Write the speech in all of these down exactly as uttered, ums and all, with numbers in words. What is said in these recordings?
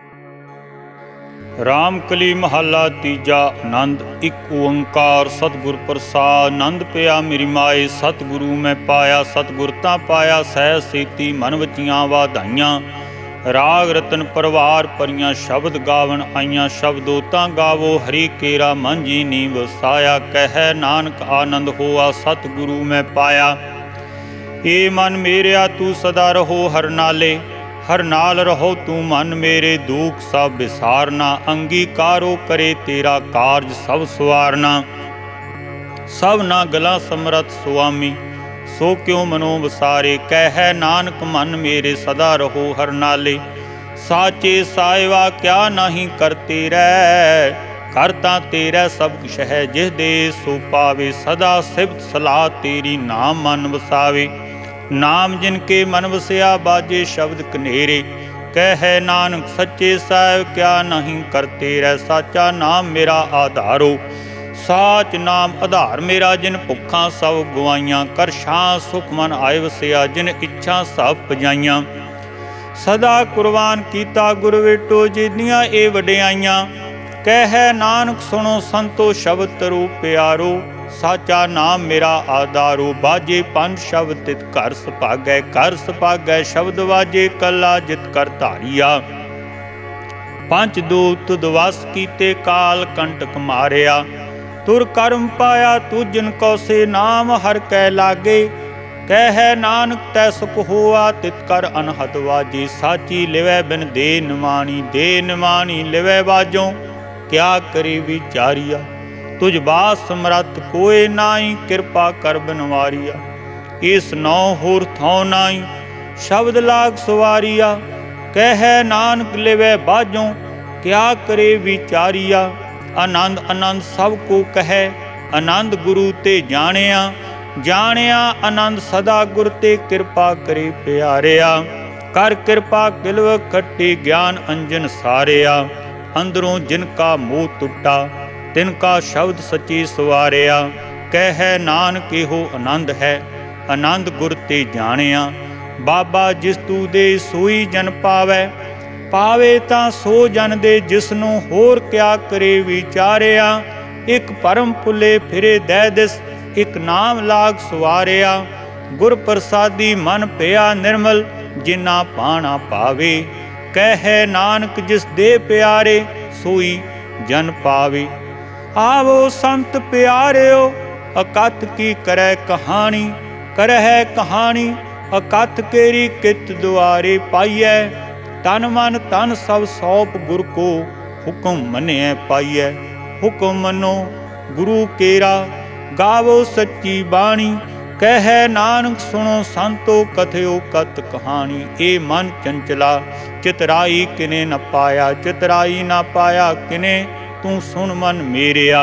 रामकली महला तीजा आनंद। एक ओंकार सतगुर प्रसाद। आनंद पिया मेरी माए सतगुरु मैं पाया। सतगुर तां पाया सह सेती मन वचियां वाधाइयां। राग रतन परवार परियां शब्द गावन आईयां। शब्दो तां गावो हरि केरा मन जी नी वसाया। कह नानक आनंद होआ सतगुरु मैं पाया। ए मन मेरिया तू सदा रहो हर नाले। हर नाल रहो तू मन मेरे दुख सब विसारना। अंगीकारो करे तेरा कारज सब सवारना। सब ना गला समरथ सुआमी सो क्यों मनो वसारे। कह नानक मन मेरे सदा रहो हर नाले। साचे साहिबा क्या नहीं करते रह। करता तेरा सब कुछ है जिस दे सो पावे। सदा सिफत सलाह तेरी नाम मन वसावे। नाम जिनके मन वसिया बाजे शब्द कनेरे। कह नानक सच्चे साहिब क्या नहीं करते रह। साचा नाम मेरा आधारो साच नाम आधार मेरा। जिन भुखा सब गवाइयां कर शां सुख मन आए वसिया। जिन इच्छा सब पजाइयां सदा कुर्बान कीता गुर वेटो जिदियां ए वडियाइयां। कह नानक सुनो संतो शब्द तरो प्यारो। साचा नाम मेरा आधारो बाजे पंज शब्द तित घर सभागै। घर सभागै शब्द वाजे कला जित कर धारिया। पंच दूत तुद वस कीते काल कंटक मारिया। तुर कर्म पाया तू जिन को से नाम हर कै लागे। कह नानक तै सुख होआ तित कर अनहद वाजे। साची लिवै बिन दे निमाणी दे निमाणी लिवै बाजों। क्या करे विचारिया तुझ बास समरथ कोय नाई। कृपा कर बनवारिया इस नौ होर थौ नाई। शब्द लाग सवारिया कह नानक लिवै बाजों। क्या करे विचारिया आनंद आनंद सब को कहे। आनंद गुरु ते जानिया जानिया आनंद सदा गुर ते। कृपा करे प्यारिया कर कृपा किलव खट्टी ज्ञान अंजन सारिया। अंदरों जिनका मोह टुटा तिनका शब्द सची सवारिया। कह नानक एहो आनंद है आनंद गुर ते जानिया। बाबा जिस तू दे सोई जन पावै। पावे तां सो जन दे जिसनों होर क्या करे विचारिया। एक परम भुले फिरे दै दिस एक नाम लाग सवारिया। गुर प्रसादी मन पिया निर्मल जिना पाना पावे। कह नानक जिस दे प्यारे सोई जन पावे। आवो संत प्यारिओ अकथ की करे कहानी। करह कहानी अकथ केरी कित दुआरे पाइयै। तन मन तन सब सौंप गुर को हुक्म मनिए पाइयै। हुक्म मनो गुरु केरा गावो सच्ची बाणी। कह नानक सुनो संतो कथयो कत कहानी। ए मन चंचला चितराई किने न पाया। चितराई न पाया किने तू सुन मन मेरिया।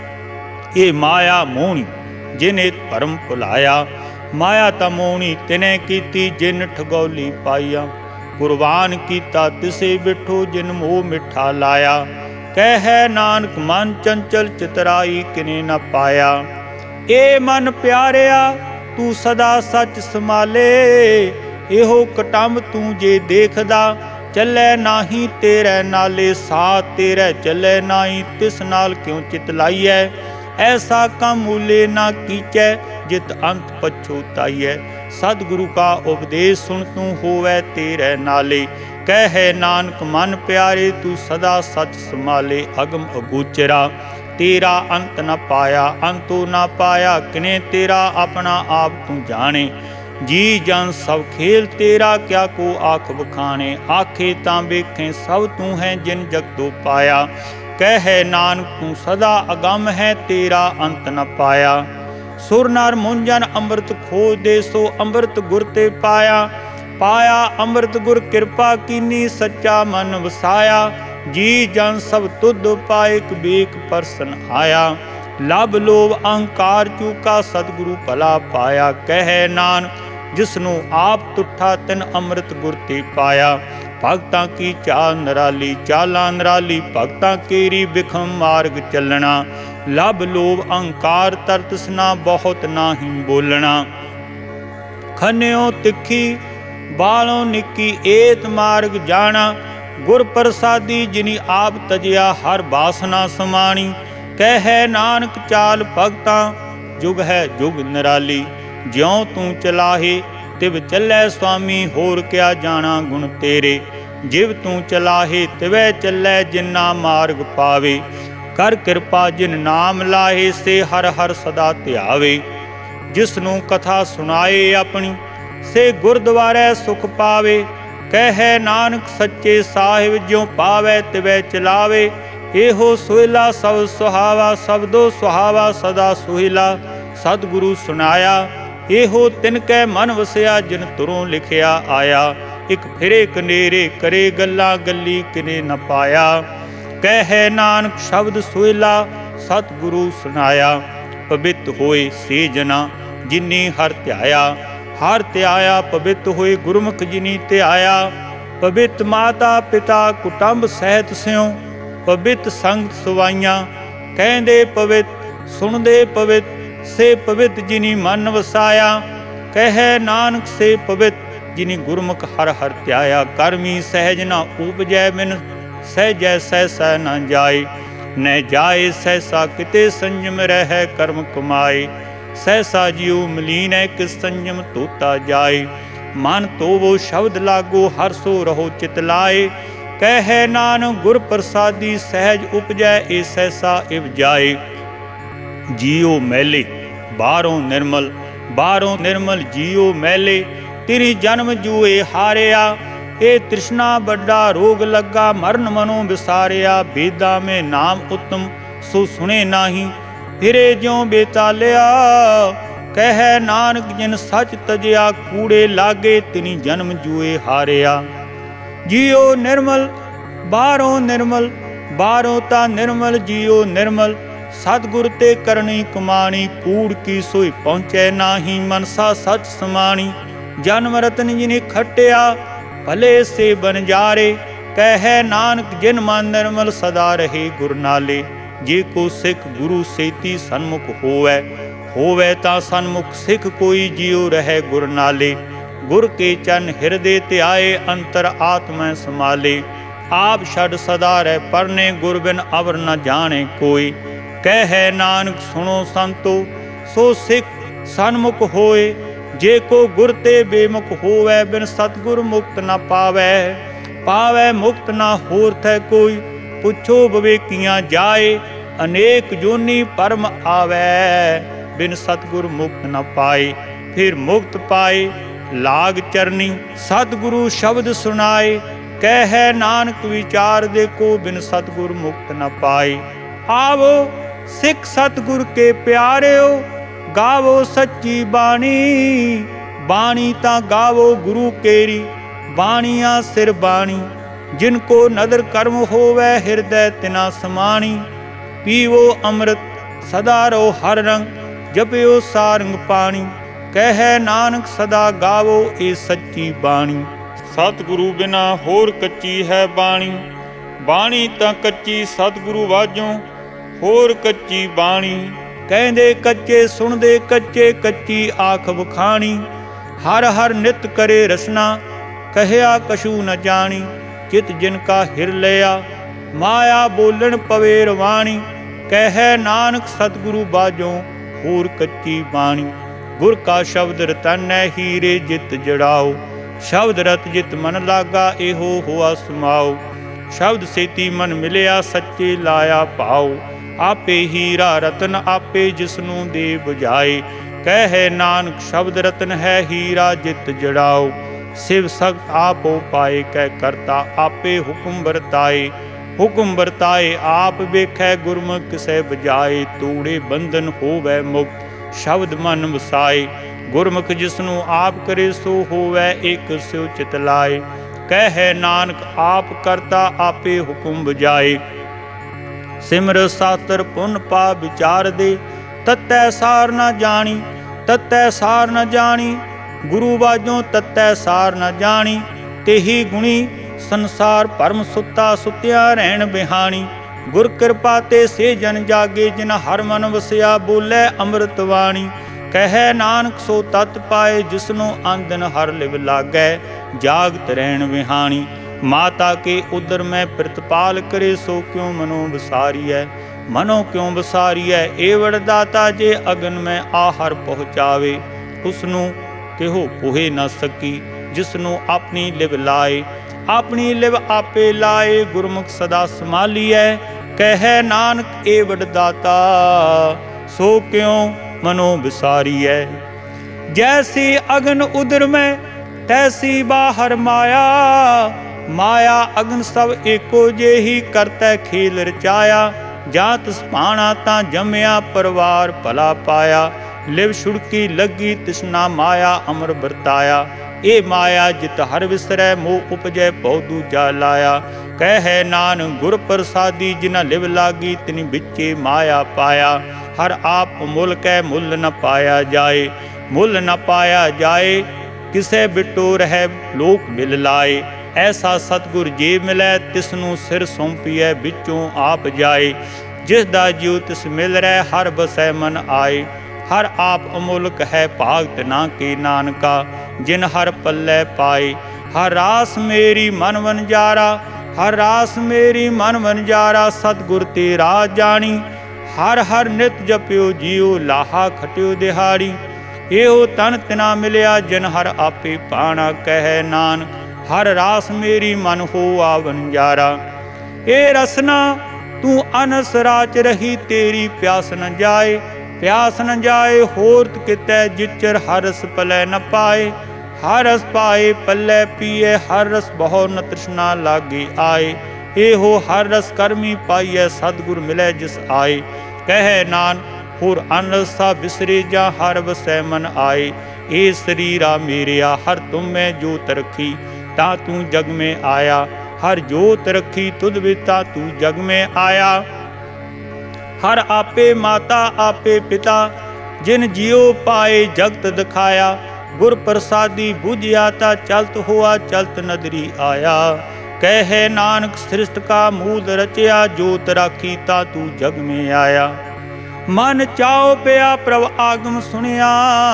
ये माया मोहनी जिने भरम भुलाया। माया ता मोहनी तिने कीती जिन ठगौली पाइया। कुर्बान कीता तिसे बिठो जिन मोह मिठा लाया। कह नानक मन चंचल चितराई किने न पाया। ए मन प्यारिया तू सदा सच संभाले। एहो कटंब तू जे देखदा चलै नाही तेरे नाले। साथ तेरे चलै नाही तिस नाल क्यों चित लाइयै। ऐसा कम मूले ना कीचै जित अंत पछोताइयै। सतगुरु का उपदेश सुन तू होवै तेरे नाले। कह नानक मन प्यारे तू सदा सच संभाले। अगम अगोचरा तेरा अंत न पाया। अंतो न पाया किने तेरा अपना आप तू जाने। जी जन सब खेल तेरा क्या को आख बखाने। आखे तां वेखें सब तू है जिन जगतो पाया। कह नानक तू सदा अगम है तेरा अंत न पाया। सुर नर मुंजन अमृत खोज दे सो अमृत गुर ते पाया। पाया अमृत गुर कृपा कीनी सच्चा मन वसाया। जी जन सब तुद पाइक बेक परसन आया। लब लोभ अहंकार चूका सतगुरु भला पाया। कह नानक जिसनों आप तुठा तिन अमृत गुर ते पाया। भगतां की चाल नराली चाला नराली। भगतां केरी बिखम मार्ग चलना। लब लोभ अहंकार तरतसना बहुत नाही बोलना। खन्यो तिखी बालों निकी एत मार्ग जाना। ਗੁਰ ਪ੍ਰਸਾਦੀ ਜਿਨੀ ਆਪ ਤਜਿਆ ਹਰ ਬਾਸਨਾ ਸਮਾਣੀ। ਕਹਿ ਨਾਨਕ ਚਾਲ ਭਗਤਾਂ ਜੁਗ ਹੈ ਜੁਗ ਨਿਰਾਲੀ। ਜਿਉ ਤੂੰ ਚਲਾਹੇ ਤਿਵ ਚੱਲੈ ਸੁਆਮੀ, ਹੋਰ ਕਿਆ ਜਾਣਾ ਗੁਣ ਤੇਰੇ। ਜਿਵ ਤੂੰ ਚਲਾਹੇ ਤਿਵੈ ਚੱਲੈ ਜਿਨਾ ਮਾਰਗ ਪਾਵੇ। ਕਰ ਕਿਰਪਾ ਜਿਨ ਨਾਮ ਲਾਹੇ ਸੇ ਹਰ ਹਰ ਸਦਾ ਧਿਆਵੇ। ਜਿਸ ਨੂੰ ਕਥਾ ਸੁਣਾਏ ਆਪਣੀ ਸੇ ਗੁਰਦੁਆਰੇ ਸੁਖ ਪਾਵੇ। ਕਹਿ ਨਾਨਕ ਸੱਚੇ ਸਾਹਿਬ ਜਿਉ ਪਾਵੈ ਤਿਵੈ ਚਲਾਵੇ। ਇਹੋ ਸੁਹੇਲਾ ਸਭ ਸੁਹਾਵਾ, ਸਬਦੋ ਸੁਹਾਵਾ ਸਦਾ ਸੁਹੇਲਾ। ਸਤਿਗੁਰੂ ਸੁਣਾਇਆ ਇਹੋ ਤਿਨ ਕੈ ਮਨ ਵਸਿਆ, ਜਿਨ ਤੁਰੋਂ ਲਿਖਿਆ ਆਇਆ। ਇਕ ਫਿਰੇ ਕਨੇਰੇ ਕਰੇ ਗੱਲਾਂ, ਗੱਲੀ ਕਿਨੇ ਨ ਪਾਇਆ। ਕਹਿ ਨਾਨਕ ਸ਼ਬਦ ਸੁਹੇਲਾ ਸਤਿਗੁਰੂ ਸੁਣਾਇਆ। ਪਵਿੱਤ ਹੋਏ ਸੇ ਜਨਾ ਜਿਨੀ ਹਰ ਧਿਆਇਆ। ਹਰ ਧਿਆਇਆ ਪਵਿੱਤ ਹੋਏ ਗੁਰਮੁਖ ਜਿਨੀ ਧਿਆਇਆ। ਪਵਿੱਤ ਮਾਤਾ ਪਿਤਾ ਕੁਟੰਬ ਸਹਿਤ ਸਿਉ, ਪਵਿੱਤ ਸੰਗਤ ਸੁਵਾਈਆਂ। ਕਹਿੰਦੇ ਪਵਿੱਤ ਸੁਣਦੇ ਪਵਿੱਤ, ਸੇ ਪਵਿੱਤ ਜਿਨੀ ਮਨ ਵਸਾਇਆ। ਕਹਿ ਨਾਨਕ ਸੇ ਪਵਿੱਤ ਜਿਨੀ ਗੁਰਮੁਖ ਹਰ ਹਰ ਧਿਆਇਆ। ਕਰਮੀ ਸਹਿਜ ਨਾ ਉਪਜੈ ਬਿਨ ਸਹਿਜੈ ਸਹਿਸਾ ਨਾ ਜਾਏ। ਨ ਜਾਏ ਸਹਿਸਾ ਕਿਤੇ ਸੰਜਮ ਰਹਿ ਕਰਮ ਕਮਾਏ। ਸਹਿਸਾ ਜਿਉ ਮਲੀਨੈ ਕਿਸ ਸੰਜਮ ਧੋਤਾ ਜਾਏ। ਮਨ ਤੋਵੋ ਸ਼ਬਦ ਲਾਗੋ ਹਰ ਸੋ ਰਹੋ ਚਿਤ ਲਾਏ। ਕਹਿ ਨਾਨਕ ਗੁਰ ਪ੍ਰਸਾਦੀ ਸਹਿਜ ਉਪਜੈ ਏ ਸਹਿਸਾ ਇਵ ਜਾਏ। ਜੀਉ ਮੈਲੇ ਬਾਹਰੋਂ ਨਿਰਮਲ, ਬਾਹਰੋਂ ਨਿਰਮਲ ਜੀਉ ਮੈਲੇ। ਤੇਰੀ ਜਨਮ ਜੂਏ ਹਾਰਿਆ, ਇਹ ਤ੍ਰਿਸ਼ਨਾ ਵੱਡਾ ਰੋਗ ਲੱਗਾ। ਮਰਨ ਮਨੋਂ ਵਿਸਾਰਿਆ, ਬੇਦਾਂ ਮੈਂ ਨਾਮ ਉਤਮ ਸੋ ਸੁਣੇ ਨਾਹੀ। ਫਿਰੇ ਜਿਉ ਬੇਤਾਲਿਆ, ਕਹਿ ਨਾਨਕ ਜਿਨ ਸੱਚ ਤਜਿਆ। ਕੂੜੇ ਲਾਗੇ ਤਿਨੀ ਜਨਮ ਜੂਏ ਹਾਰਿਆ। ਜੀਉ ਨਿਰਮਲ ਬਾਹਰੋਂ ਨਿਰਮਲ, ਬਾਹਰੋਂ ਤਾਂ ਨਿਰਮਲ ਜੀਉ ਨਿਰਮਲ। ਸਤਿਗੁਰ ਤੇ ਕਰਨੀ ਕਮਾਣੀ, ਕੂੜ ਕੀ ਸੋਈ ਪਹੁੰਚੈ ਨਾਹੀ। ਮਨਸਾ ਸੱਚ ਸਮਾਣੀ, ਜਨਮ ਰਤਨ ਜਿਨੇ ਖੱਟਿਆ। ਭਲੇ ਸੇ ਬਨਜਾਰੇ, ਕਹਿ ਨਾਨਕ ਜਿਨ ਮਨ ਨਿਰਮਲ ਸਦਾ ਰਹੇ ਗੁਰ ਨਾਲੇ। ਜੇ ਕੋ ਸਿੱਖ ਗੁਰੂ ਸੇਤੀ ਸਨਮੁਖ ਹੋਵੈ, ਹੋਵੈ ਤਾਂ ਸਨਮੁਖ ਸਿੱਖ ਕੋਈ ਜੀਉ ਰਹਿ ਗੁਰ ਨਾਲੇ। ਗੁਰ ਕੇ ਚਰਨ ਹਿਰਦੇ ਧਿਆਏ, ਅੰਤਰ ਆਤਮੈ ਸਮਾਲੇ। ਆਪ ਛੱਡ ਸਦਾ ਰਹਿ ਪਰਨੇ, ਗੁਰ ਬਿਨ ਅਵਰ ਨ ਜਾਣੇ ਕੋਈ। ਕਹਿ ਨਾਨਕ ਸੁਣੋ ਸੰਤੋ ਸੋ ਸਿੱਖ ਸਨਮੁਖ ਹੋਏ। ਜੇ ਕੋ ਗੁਰ ਤੇ ਬੇਮੁਖ ਹੋਵੈ, ਬਿਨ ਸਤਿਗੁਰ ਮੁਕਤ ਨ ਪਾਵੈ। ਪਾਵੈ ਮੁਕਤ ਨਾ ਹੋਰ ਥੈ ਕੋਈ, ਪੁੱਛੋ ਵਿਵੇਕੀਆਂ ਜਾਏ। ਅਨੇਕ ਜੋਨੀ ਪਰਮ ਆਵੈ, ਬਿਨ ਸਤਿਗੁਰ ਮੁਕਤ ਨ ਪਾਏ। ਫਿਰ ਮੁਕਤ ਪਾਏ ਲਾਗ ਚਰਨੀ, ਸਤਿਗੁਰੂ ਸ਼ਬਦ ਸੁਣਾਏ। ਕਹਿ ਨਾਨਕ ਵਿਚਾਰ ਦੇਖੋ, ਬਿਨ ਸਤਿਗੁਰ ਮੁਕਤ ਨ ਪਾਏ। ਆਵੋ ਸਿੱਖ ਸਤਿਗੁਰ ਕੇ ਪਿਆਰਿਓ, ਗਾਵੋ ਸੱਚੀ ਬਾਣੀ। ਬਾਣੀ ਤਾਂ ਗਾਵੋ ਗੁਰੂ ਕੇਰੀ, ਬਾਣੀਆਂ ਸਿਰ ਬਾਣੀ। ਜਿਨ ਕੋ ਨਦਰ ਕਰਮ ਹੋਵੈ, ਹਿਰਦੈ ਤਿਨਾ ਸਮਾਣੀ। ਪੀਵੋ ਅੰਮ੍ਰਿਤ ਸਦਾ ਰਹੋ ਹਰ ਰੰਗ, ਜਪਿਓ ਸਾਰੰਗ ਪਾਣੀ। ਕਹਿ ਨਾਨਕ ਸਦਾ ਗਾਵੋ ਇਹ ਸੱਚੀ ਬਾਣੀ। ਸਤਿਗੁਰੂ ਬਿਨਾ ਹੋਰ ਕੱਚੀ ਹੈ ਬਾਣੀ। ਬਾਣੀ ਤਾਂ ਕੱਚੀ ਸਤਿਗੁਰੂ ਵਾਜੋਂ, ਹੋਰ ਕੱਚੀ ਬਾਣੀ। ਕਹਿੰਦੇ ਕੱਚੇ ਸੁਣਦੇ ਕੱਚੇ, ਕੱਚੀ ਆਖ ਵਖਾਣੀ। ਹਰ ਹਰ ਨਿਤ ਕਰੇ ਰਸਨਾ, ਕਹਿਆ ਕਛੂ ਨ ਜਾਣੀ। ਚਿਤ ਜਿਨ ਕਾ ਹਿਰ ਲਿਆ, ਮਾਇਆ ਬੋਲਣ ਪਵੇ ਰਵਾਣੀ। ਕਹਿ ਨਾਨਕ ਸਤਿਗੁਰੂ ਬਾਝੋਂ, ਹੋਰ ਕੱਚੀ ਬਾਣੀ। ਗੁਰ ਕਾ ਸ਼ਬਦ ਰਤਨੈ ਹੀਰੇ ਜਿਤ ਜੜਾਓ। ਸ਼ਬਦ ਰਤ ਜਿਤ ਮਨ ਲਾਗਾ, ਇਹੋ ਹੋਆ ਸਮਾਓ। ਸ਼ਬਦ ਸੇਤੀ ਮਨ ਮਿਲਿਆ, ਸੱਚੇ ਲਾਇਆ ਭਾਉ। ਆਪੇ ਹੀਰਾ ਰਤਨ ਆਪੇ ਜਿਸਨੂੰ ਦੇ ਬੁਝਾਏ। ਕਹਿ ਨਾਨਕ ਸ਼ਬਦ ਰਤਨ ਹੈ ਹੀਰਾ ਜਿਤ ਜੜਾਓ। ਸਿਵ ਸਖਤ ਆਪੋ ਪਾਏ, ਕਹਿ ਕਰਤਾ ਆਪੇ ਹੁਕਮ ਵਰਤਾਏ। ਹੁਕਮ ਵਰਤਾਏ ਆਪ ਵੇਖੈ, ਗੁਰਮੁਖ ਕਿਸੇ ਬਜਾਏ। ਤੂੜੇ ਬੰਧਨ ਹੋਵੈ ਮੁਕਤ, ਸ਼ਬਦ ਮਨ ਵਸਾਏ। ਗੁਰਮੁਖ ਜਿਸਨੂੰ ਆਪ ਕਰੇ, ਸੋ ਹੋਵੈ ਏਕ ਸਿਉ ਚਿਤ ਲਾਏ। ਕਹਿ ਨਾਨਕ ਆਪ ਕਰਤਾ ਆਪੇ ਹੁਕਮ ਬਜਾਏ। ਸਿਮਰ ਸਾਤਰ ਪੁੰਨ ਪਾ ਵਿਚਾਰ ਦੇ, ਤਤੈ ਸਾਰ ਨ ਜਾਣੀ। ਤਤੈ ਸਾਰ ਨ ਜਾਣੀ, ਗੁਰੂ ਬਾਝੋਂ ਤਤੈ ਸਾਰ ਨ ਜਾਣੀ। ਤੇਹੀ ਗੁਣੀ ਸੰਸਾਰ ਭਰਮ ਸੁੱਤਾ, ਸੁੱਤਿਆ ਰਹਿਣ ਬਿਹਾਣੀ। ਗੁਰ ਕਿਰਪਾ ਤੇ ਸੇ ਜਨ ਜਾਗੇ, ਜਿਨ ਹਰ ਮਨ ਵਸਿਆ ਬੋਲੇ ਅੰਮ੍ਰਿਤ ਬਾਣੀ। ਕਹਿ ਨਾਨਕ ਸੋ ਤਤ ਪਾਏ, ਜਿਸਨੂੰ ਆਂਦਨ ਹਰ ਲਿਵ ਲਾਗੈ, ਜਾਗਤ ਰਹਿਣ ਬਿਹਾਣੀ। माता के उदर में प्रतिपाल करे, सो क्यों मनो विसारिय, मनो क्यों विसारिय। एवड़ दाता जे अगन में आहर पहुँचावे, उसनू केहो पोहे न सकी, जिसनू अपनी लिव लाए, अपनी लिव आपे लाए। गुरमुख सदा संभालिय, कह नानक एवड़ दाता, सो क्यों मनो विसारिय। जैसी अगन उदर में तैसी बाहर माया, माया अगन सब एको जेही करतै खेल रचाया। जात सपाणा तां जमया परिवार भला पाया, लिव छुड़की लगी तिसना माया अमर बरताया। ए माया जित हर विसरै, मोह उपजै भौ दूजा लाया। कह नानक गुर प्रसादी, जिना लिव लागी तिनि बिचे माया पाया। हर आप मुल कै मुल न पाया जाए, मुल न पाया जाए। किसे बिटो रह लोक मिल लाए, ऐसा सतगुर जे मिलै, तिसनू सिर सौंपीए बिचों आप जाए। जिस दा जीव तिस मिल रह, हर बसै मन आए। हर आप अमुल्क है, भागत ना के नानका, जिन हर पल्लै पाए। हर रास मेरी मन वनजारा, हर रास मेरी मन वनजारा। सतगुर तेरा जानी, हर हर नित जपियो जियो, लाहा खटियो दिहाड़ी। एहो तन तिना मिलिया, जिन हर आपे पाणा। कह नानक हर रास मेरी मन हो आवनजारा। ए रसना तू अनस राच रही, तेरी प्यास न जाए, प्यास न जाए। होरत कितै जिचर हर रस पलै न पाए, हर रस पाए पल्लै पिए। हर रस बहु न तृष्णा लागे आए, एहो हर रस कर्मी पाइए। सतगुर मिलै जिस आए, कह नानक होर अनरसा बिसरे, जा हर वसै मन आए। ए शरीरा मेरिया, हर तुम में जोत रखी, ता तू जग में आया। हर जोत रखी तुद बिता, तू जग में आया। हर आपे माता आपे पिता, जिन जियो पाए जगत दिखाया। गुर प्रसादी बुझिया, ता चलत हुआ चलत नदरी आया। कह नानक सृष्ट का मूल रचया, जोत राखी ता तू जग में आया। मन चाओ पिया प्रभ आगम सुनिया,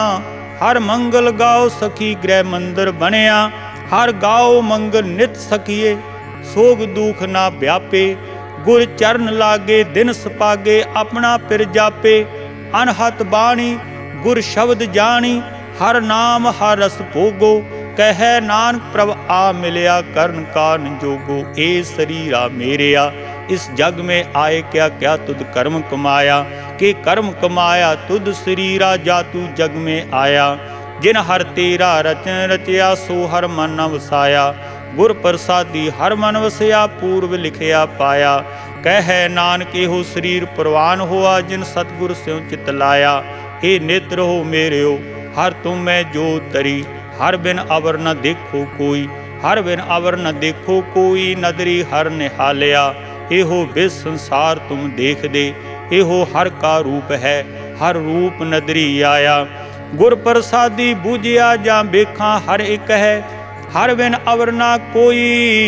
हर मंगल गाओ सखी गृह मंदिर बनिया। हर गाओ मंगल नित सखिए, सोग दुख ना व्यापे। गुर चरण लागे दिन सपागे, अपना पिर जापे। अनहत बाणी गुर शब्द जानी, हर नाम हर रस भोगो। कह नानक प्रभ आ मिलिया, करण कान जोगो। ए शरीरा मेरिया, इस जग में आए क्या क्या तुद कर्म कमाया। के कर्म कमाया तुद शरीरा, जा तू जग में आया। जिन हर तेरा रचन रचया, सो हर मन न वसाया। गुर प्रसादी हर मन वसया, पूर्व लिखिया पाया। कह नानक एहो शरीर प्रवान होआ, जिन सतगुर स्यों चित लाया। ए नेत्र हो मेरेओ, हर तुम में जो तरी। हर बिन अवर न देखो कोई, हर बिन अवर न देखो कोई। नदरी हर निहालिया, एहो बिस संसार तुम देख दे। एहो हर का रूप है, हर रूप नदरी आया। गुर प्रसादी बूझिया, जा बेखा हर एक है। हर बिन अवर ना कोई,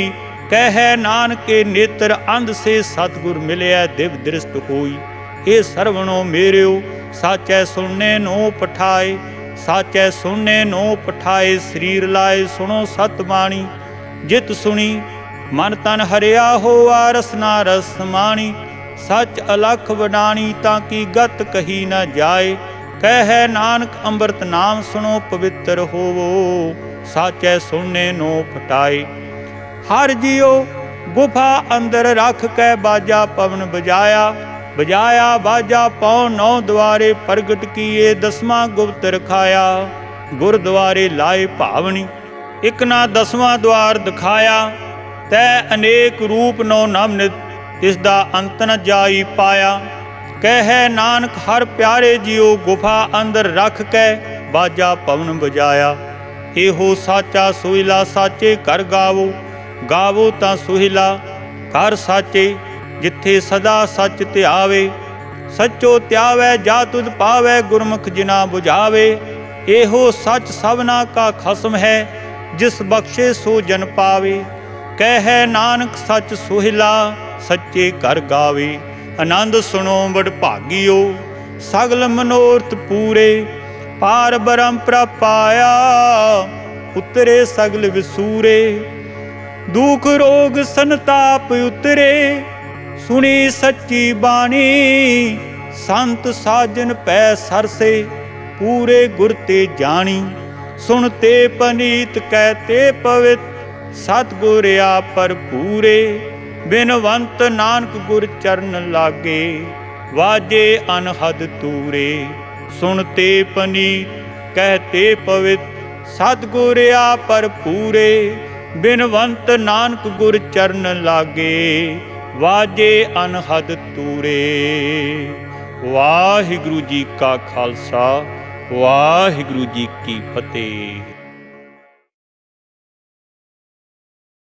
कह नानक के नेत्र अंध से। सतगुर मिलिया दिव दृष्ट होई। ए सरवणो मेरेओ, साचै सुनने नो पठाए। साचै सुनने नो पठाए, शरीर लाए सुनो सतबाणी। जित सुनी मन तन हरिया होआ, रसना रस समाणी। सच अलख वडाणी, ताकि गत कही न जाए। कह नानक अमृत नाम सुनो, पवित्र होवो। साचै सुनने नो पटाए। हर जियो गुफा अंदर रख कै, बाजा पवन बजाया। बजाया बाजा पौ नौ द्वारे, प्रगट किए दसवां गुप्त रखाया। गुरद्वारे लाए भावनी, एक ना दसवां द्वार दिखाया। तै अनेक रूप नौ नवनित, तिसदा अंत न जाई पाया। कह नानक हर प्यारे जियो, गुफा अंदर रख कै बाजा पवन बजाया। एहो साचा सोहिला, साचे कर गावो। गावो तां सोहिला कर साचे, जिथे सदा सच ध्यावे। सचो त्यावै जा तुद पावै, गुरमुख जिना बुझावे। एहो सच सबना का खसम है, जिस बख्शे सो जन पावे। कह नानक सच सोहिला, सच्चे कर गावे। आनंद सुनो बड़ भागियो, सगल मनोरथ पूरे। पार ब्रह्म प्रभ पाया, उतरे सगल विसूरे। दुख रोग संताप उतरे, सुनी सच्ची बाणी। संत साजन पै सरसे, पूरे गुर ते जानी। सुनते पनीत कहते पवित, सतगुर आप पर पूरे। बिनवंत नानक गुर चरण लागे, वाजे अनहद तूरे। सुनते पनीत कहते पवित, सतगुर आप पर पूरे। बिनवंत नानक गुर चरण लागे, वाजे अनहद तूरे। वाहिगुरु जी का खालसा, वाहिगुरु जी की फतेह।